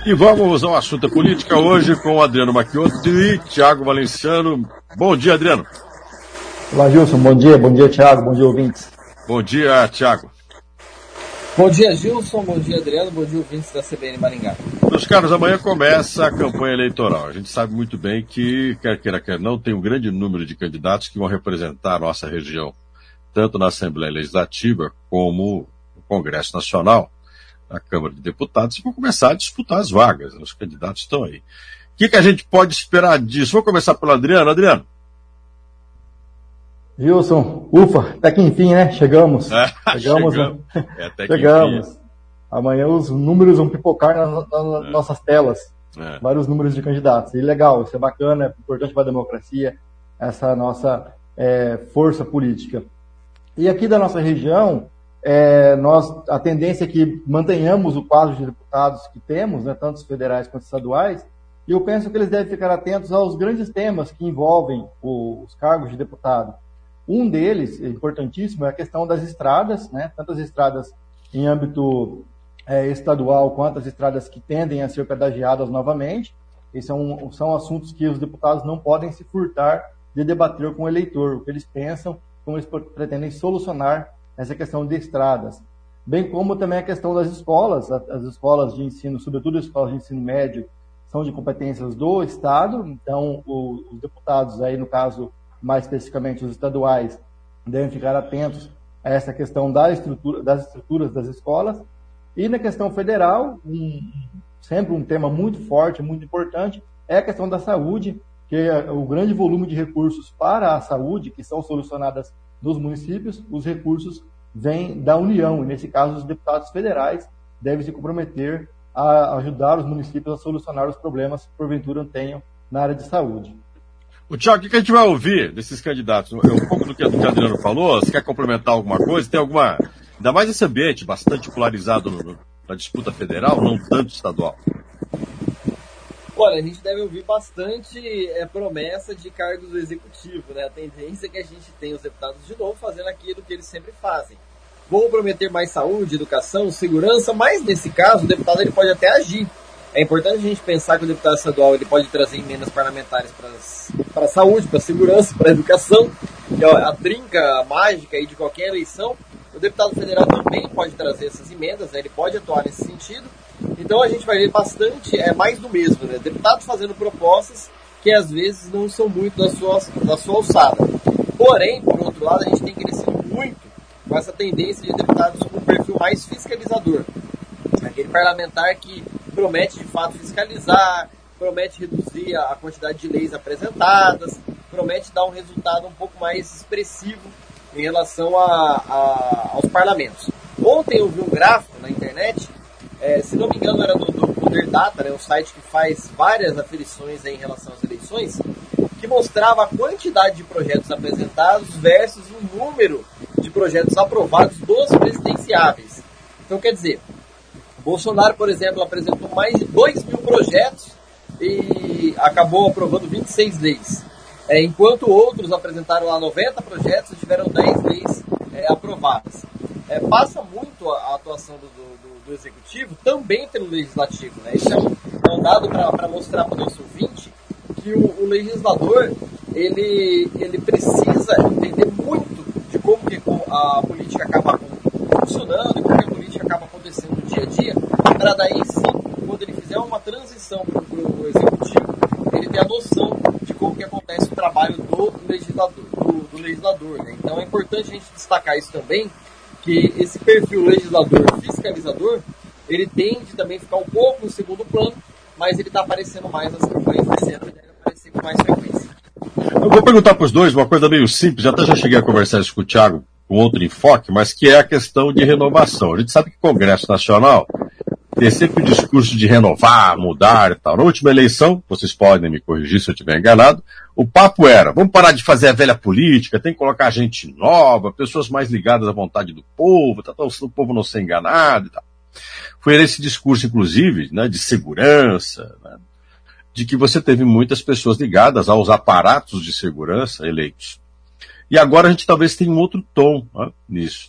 E vamos ao assunto da política hoje com o Adriano Macchiotto e Thiago Valenciano. Bom dia, Adriano. Olá, Gilson. Bom dia, Thiago. Bom dia, ouvintes. Bom dia, Thiago. Bom dia, Gilson. Bom dia, Adriano. Bom dia, ouvintes da CBN Maringá. Meus caros, amanhã começa a campanha eleitoral. A gente sabe muito bem que, quer queira, quer não, tem um grande número de candidatos que vão representar a nossa região, tanto na Assembleia Legislativa como no Congresso Nacional, na Câmara de Deputados, e vão começar a disputar as vagas. Os candidatos estão aí. O que a gente pode esperar disso? Vou começar pelo Adriano. Adriano. Gilson, ufa, até que enfim, né? Chegamos. Chegamos. Até que chegamos. Enfim. Amanhã os números vão pipocar nas nossas telas. Vários números de candidatos. E legal, isso é bacana, é importante para a democracia, essa nossa força política. E aqui da nossa região, a tendência é que mantenhamos o quadro de deputados que temos, né, tanto os federais quanto os estaduais, e eu penso que eles devem ficar atentos aos grandes temas que envolvem os cargos de deputado. Um deles, importantíssimo, é a questão das estradas, né? Tanto as estradas em âmbito estadual quanto as estradas que tendem a ser pedagiadas novamente. Esses são assuntos que os deputados não podem se furtar de debater com o eleitor, o que eles pensam, como eles pretendem solucionar essa questão de estradas. Bem como também a questão das escolas, as escolas de ensino, sobretudo as escolas de ensino médio, são de competências do Estado, então os deputados aí, no caso, mais especificamente os estaduais, devem ficar atentos a essa questão das estruturas das escolas. E na questão federal, sempre um tema muito forte, muito importante, é a questão da saúde, que é o grande volume de recursos para a saúde, que são solucionadas nos municípios, os recursos vêm da União, e nesse caso os deputados federais devem se comprometer a ajudar os municípios a solucionar os problemas que porventura tenham na área de saúde. O Thiago, o que a gente vai ouvir desses candidatos? Um pouco do que o Adriano falou, você quer complementar alguma coisa? Tem alguma, ainda mais esse ambiente bastante polarizado na disputa federal, não tanto estadual? Olha, a gente deve ouvir bastante promessa de cargos do executivo, né? A tendência é que a gente tenha os deputados de novo fazendo aquilo que eles sempre fazem. Vão prometer mais saúde, educação, segurança, mas nesse caso o deputado ele pode até agir. É importante a gente pensar que o deputado estadual ele pode trazer emendas parlamentares para a saúde, para a segurança, para a educação, que é a trinca mágica aí de qualquer eleição. O deputado federal também pode trazer essas emendas, né? Ele pode atuar nesse sentido. Então a gente vai ver bastante, mais do mesmo, né? Deputados fazendo propostas que às vezes não são muito da sua alçada. Porém, por outro lado, a gente tem crescido muito com essa tendência de deputados com um perfil mais fiscalizador. Aquele parlamentar que promete de fato fiscalizar, promete reduzir a quantidade de leis apresentadas, promete dar um resultado um pouco mais expressivo em relação aos parlamentos. Ontem eu vi um gráfico na internet, se não me engano era do Poder Data, né, um site que faz várias aferições em relação às eleições, que mostrava a quantidade de projetos apresentados versus o número de projetos aprovados dos presidenciáveis. Então quer dizer, Bolsonaro, por exemplo, apresentou mais de 2.000 projetos e acabou aprovando 26 leis. Enquanto outros apresentaram lá 90 projetos e tiveram 10 leis aprovadas. Passa muito a atuação do Executivo também pelo Legislativo, né? Isso é um dado para mostrar para o nosso ouvinte que o legislador ele precisa entender muito de como que a política acaba funcionando e como que a política acaba acontecendo no dia a dia, para daí sim, quando ele fizer uma transição para o executivo, ele ter a noção de como que acontece o trabalho do legislador, né? Então é importante a gente destacar isso também, que esse perfil legislador-fiscalizador, ele tende também a ficar um pouco no segundo plano, mas ele está aparecendo mais nas campanhas desse ano, ele deve aparecer com mais frequência. Eu vou perguntar para os dois uma coisa meio simples, até já cheguei a conversar isso com o Thiago, com outro enfoque, mas que é a questão de renovação. A gente sabe que o Congresso Nacional tem sempre o discurso de renovar, mudar e tal. Na última eleição, vocês podem me corrigir se eu estiver enganado, o papo era, vamos parar de fazer a velha política, tem que colocar gente nova, pessoas mais ligadas à vontade do povo, o povo não ser enganado e tal. Foi esse discurso, inclusive, né, de segurança, né, de que você teve muitas pessoas ligadas aos aparatos de segurança eleitos. E agora a gente talvez tenha um outro tom, né, nisso.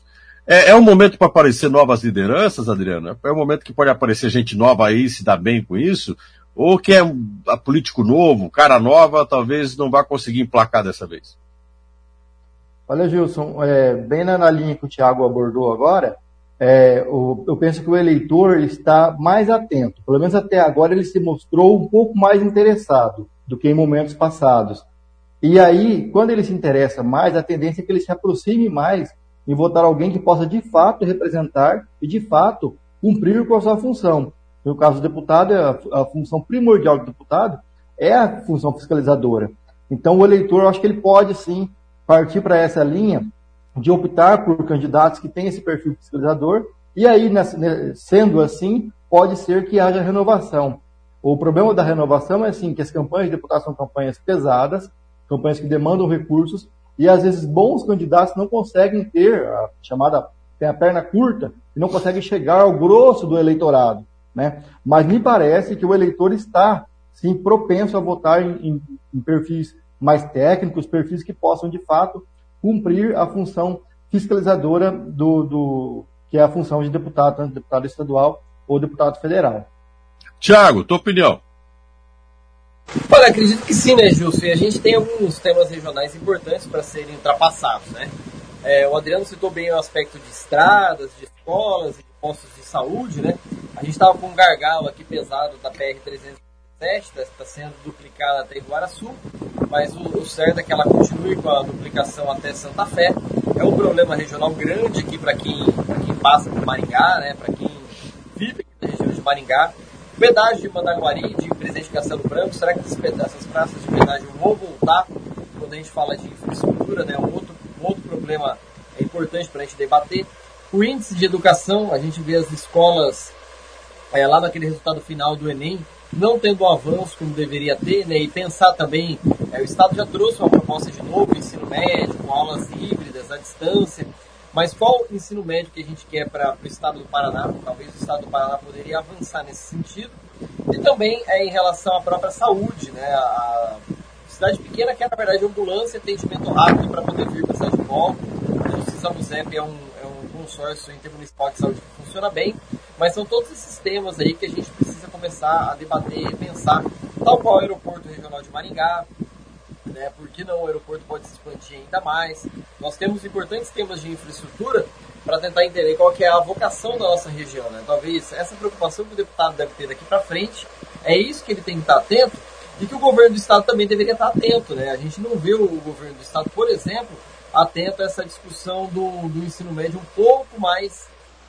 É um momento para aparecer novas lideranças, Adriano? É um momento que pode aparecer gente nova aí, se dá bem com isso? Ou que é político novo, cara nova, talvez não vá conseguir emplacar dessa vez? Olha, Gilson, bem na linha que o Thiago abordou agora, eu penso que o eleitor está mais atento. Pelo menos até agora ele se mostrou um pouco mais interessado do que em momentos passados. E aí, quando ele se interessa mais, a tendência é que ele se aproxime mais em votar alguém que possa de fato representar e de fato cumprir com a sua função. No caso do deputado, a função primordial do deputado é a função fiscalizadora. Então o eleitor, eu acho que ele pode sim partir para essa linha de optar por candidatos que têm esse perfil fiscalizador, e aí, sendo assim, pode ser que haja renovação. O problema da renovação é assim, que as campanhas de deputados são campanhas pesadas, campanhas que demandam recursos, e às vezes bons candidatos não conseguem ter tem a perna curta e não conseguem chegar ao grosso do eleitorado, né? Mas me parece que o eleitor está sim propenso a votar em perfis mais técnicos, perfis que possam de fato cumprir a função fiscalizadora que é a função de deputado, tanto deputado estadual ou deputado federal. Thiago, tua opinião? Olha, acredito que sim, né, Gilson? E a gente tem alguns temas regionais importantes para serem ultrapassados, né? O Adriano citou bem o aspecto de estradas, de escolas e de postos de saúde, né? A gente estava com um gargalo aqui pesado da PR-307, está sendo duplicada até Iguaraçu, mas o certo é que ela continue com a duplicação até Santa Fé. É um problema regional grande aqui para quem passa por Maringá, né? Para quem vive aqui na região de Maringá. Pedágio de Mandaguari, de Presidente Castelo Branco, será que essas praças de pedágio vão voltar quando a gente fala de infraestrutura, né? Um outro problema importante para a gente debater. O índice de educação, a gente vê as escolas lá naquele resultado final do Enem, não tendo um avanço como deveria ter, né? E pensar também, o Estado já trouxe uma proposta de novo ensino médio, com aulas híbridas à distância, mas qual ensino médio que a gente quer para o Estado do Paraná? Talvez o Estado do Paraná poderia avançar nesse sentido. E também em relação à própria saúde, né? A cidade pequena quer, na verdade, ambulância e atendimento rápido para poder vir para a cidade de volta. O CISAMUSEP é um consórcio intermunicipal de saúde que funciona bem, mas são todos esses temas aí que a gente precisa começar a debater e pensar, tal qual o aeroporto regional de Maringá, né? Por que não o aeroporto pode se expandir ainda mais? Nós temos importantes temas de infraestrutura para tentar entender qual que é a vocação da nossa região, né? Talvez essa preocupação que o deputado deve ter daqui para frente, é isso que ele tem que estar atento, e que o governo do estado também deveria estar atento, né? A gente não vê o governo do estado, por exemplo, atento a essa discussão do ensino médio um pouco mais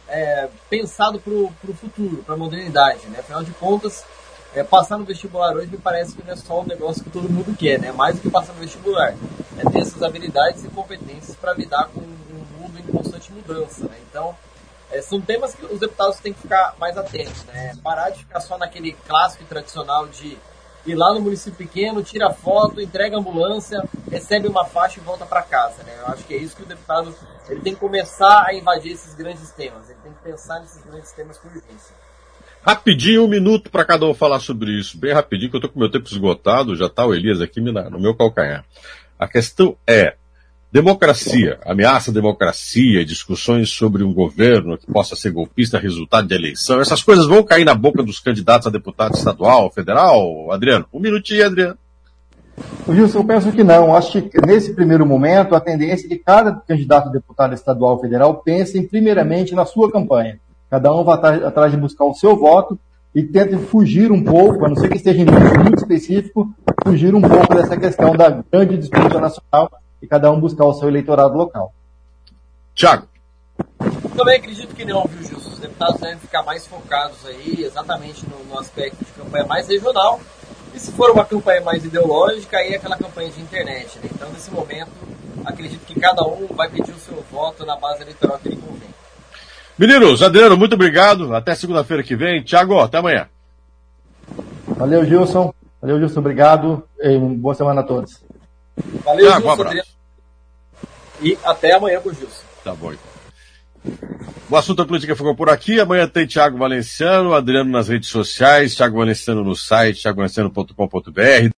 pensado para o futuro, para a modernidade, né? Afinal de contas, passar no vestibular hoje me parece que não é só um negócio que todo mundo quer, né? Mais do que passar no vestibular, é ter essas habilidades e competências para lidar com um mundo em constante mudança, né? Então, são temas que os deputados têm que ficar mais atentos, né? Parar de ficar só naquele clássico e tradicional de ir lá no município pequeno, tira foto, entrega a ambulância, recebe uma faixa e volta para casa, né? Eu acho que é isso que o deputado ele tem que começar a invadir esses grandes temas, ele tem que pensar nesses grandes temas com urgência. Rapidinho, 1 minuto para cada um falar sobre isso, bem rapidinho, que eu estou com o meu tempo esgotado, já está o Elias aqui no meu calcanhar. A questão é, democracia, ameaça à democracia, discussões sobre um governo que possa ser golpista, resultado de eleição, essas coisas vão cair na boca dos candidatos a deputado estadual, federal? Adriano, 1 minutinho, Adriano. Gilson, eu penso que não. Acho que nesse primeiro momento a tendência é que cada candidato a deputado estadual ou federal pense primeiramente na sua campanha. Cada um vai atrás de buscar o seu voto e tente fugir um pouco, a não ser que esteja em nível muito específico, fugir um pouco dessa questão da grande disputa nacional e cada um buscar o seu eleitorado local. Thiago. Também acredito que não, viu, Gilson? Os deputados devem ficar mais focados aí, exatamente no aspecto de campanha mais regional. E se for uma campanha mais ideológica, aí é aquela campanha de internet, né? Então, nesse momento, acredito que cada um vai pedir o seu voto na base eleitoral que ele convém. Meninos, Adriano, muito obrigado. Até segunda-feira que vem. Thiago, até amanhã. Valeu, Gilson. Obrigado. E boa semana a todos. Valeu, Thiago, Gilson. Um abraço. E até amanhã com o Gilson. Tá bom, então. O assunto da política ficou por aqui. Amanhã tem Thiago Valenciano, Adriano nas redes sociais, Thiago Valenciano no site, thiagovalenciano.com.br.